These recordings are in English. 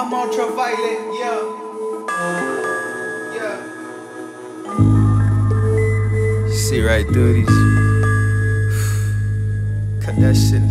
I'm ultraviolet, yeah. See right through these. Cut that shit.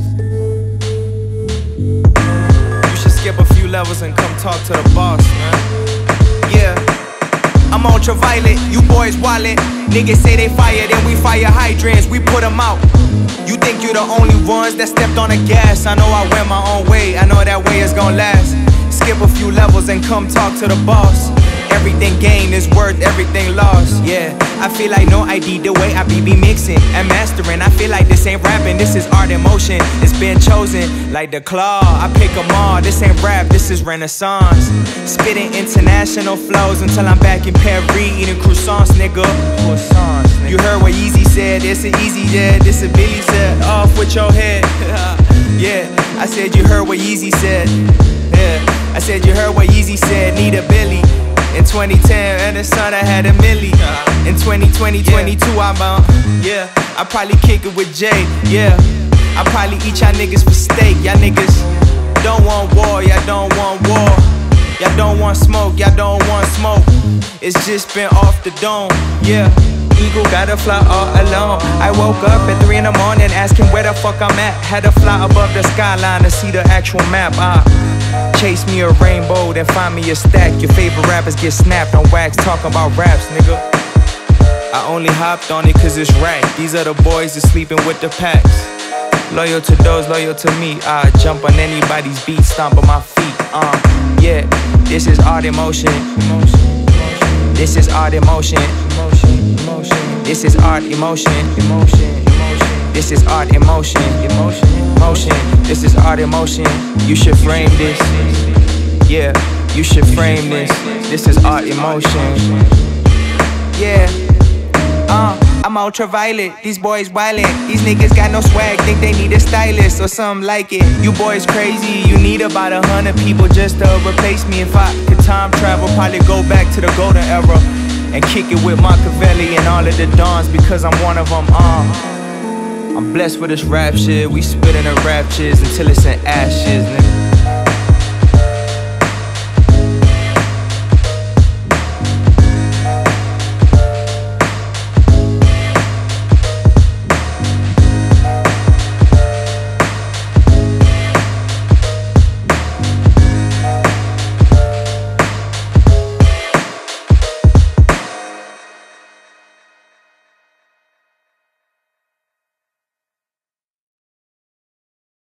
You should skip a few levels and come talk to the boss, man. Yeah. I'm ultraviolet, you boys wildin'. Niggas say they fire, then we fire hydrants, we put them out. You think you the only ones that stepped on the gas? I know I went my own way, I know that way is gon' last. Skip a few levels and come talk to the boss. Everything gained is worth everything lost, yeah. I feel like no ID the way I be mixing and mastering. I feel like this ain't rapping, this is art in motion. It's been chosen like the claw, I pick them all. This ain't rap, this is renaissance. Spitting international flows until I'm back in Paris eating croissants, nigga. You heard what Yeezy said, it's an easy dead. This a Billy said, off with your head. Yeah, I said you heard what Yeezy said. Yeah, I said you heard what Yeezy said, need a Billy. In 2010, and the son I had a milli. In 2020, 22, I'm out. Yeah, I probably kick it with Jay. Yeah, I probably eat y'all niggas for steak. Y'all niggas don't want war, y'all don't want war. Y'all don't want smoke, y'all don't want smoke. It's just been off the dome, yeah. Eagle gotta fly all alone. I woke up at 3 in the morning asking where the fuck I'm at. Had to fly above the skyline to see the actual map. Chase me a rainbow, then find me a stack. Your favorite rappers get snapped on wax, talking about raps, nigga. I only hopped on it cause it's right. These are the boys that sleeping with the packs. Loyal to those, loyal to me. I jump on anybody's beat, stomp on my feet. Yeah, this is art in motion. This is art in motion. This is art emotion. This is art emotion. Motion. This is art emotion. You should frame this. Yeah, you should frame this. This is art emotion. Yeah. I'm ultraviolet, these boys wildin'. These niggas got no swag, think they need a stylist or something like it. You boys crazy, you need about 100 people just to replace me. If I could time travel, probably go back to the golden era and kick it with Machiavelli and all of the dons, because I'm one of them. I'm blessed with this rap shit, we spittin' the raptures until it's in ashes, nigga.